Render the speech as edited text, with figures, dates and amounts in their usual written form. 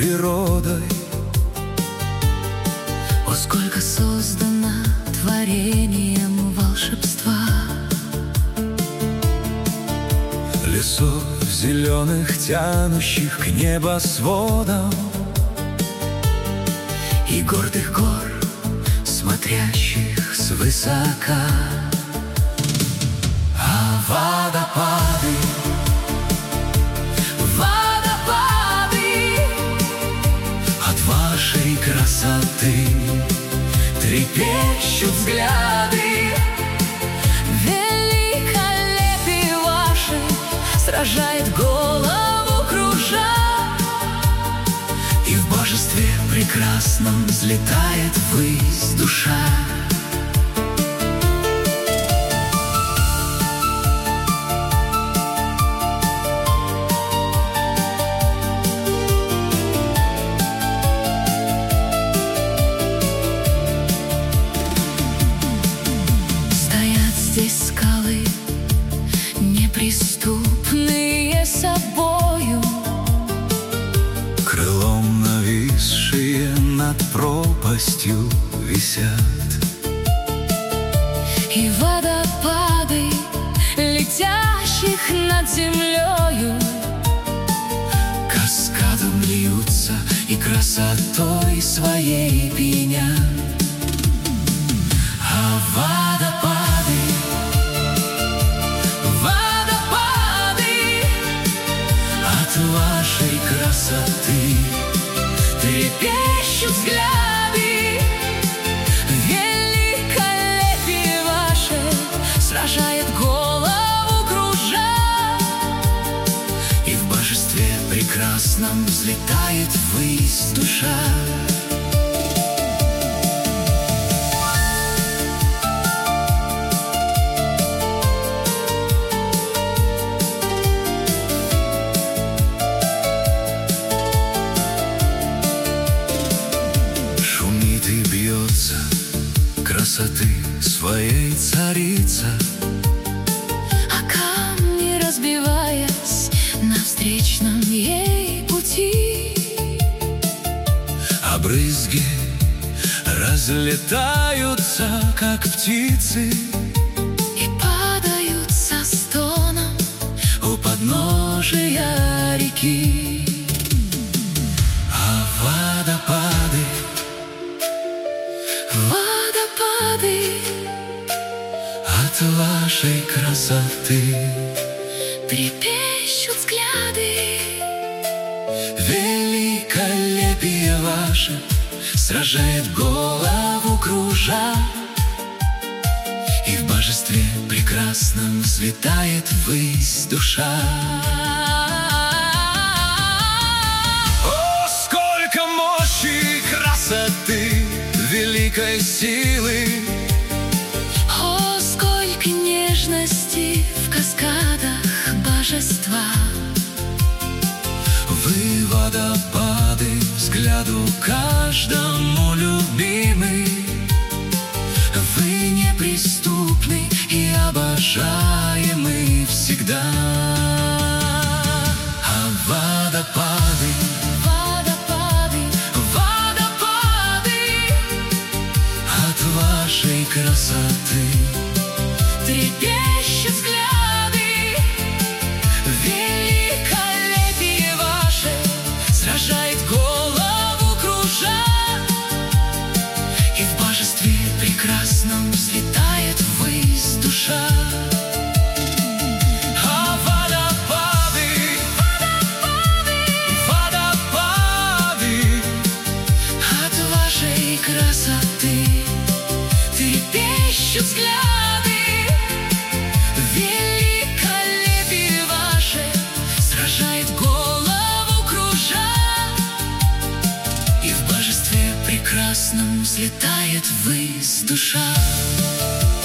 природой. О, сколько создано творением волшебства! Лесов зеленых, тянущих к небосводам, и гордых гор, смотрящих свысока. а водопады, Водопады от вашей красоты трепещут взгляды. Великолепие ваше сражает голову, кружа, и в божестве прекрасном взлетает ввысь душа. стоят здесь скалы, неприступные собою, Крылом нависшие над пропастью висят, и водопады, летящих над землею, каскадом льются и красотой своей пьянят. А водопады, водопады от вашей красоты трепещут взгляды. Великолепие ваше сражает голову, кружа, и в божестве прекрасном взлетает ввысь душа. Шумит и бьется красоты своей царица, а камни, разбиваясь на встречном ей пути, а брызги разлетаются, как птицы, и падают со стоном у подножия реки. А водопады, водопады от вашей красоты трепещут взгляды. великолепие ваше сражает голову, кружа, и в божестве прекрасном взлетает ввысь душа. О, сколько мощи и красоты, великой силы! О, сколько нежности в каскадах божества! Вы водопады, взгляду каждому любимы, вы неприступны и обожаемы всегда. А водопады, Водопады, водопады от вашей красоты трепещут взгляды. Великолепие ваше сражает голову, кружа, и в божестве прекрасном взлетает ввысь душа. А водопады, водопады от вашей красоты трепещут взгляды. Великолепие ваше сражает голову, кружа, и в божестве прекрасном взлетает ввысь душа.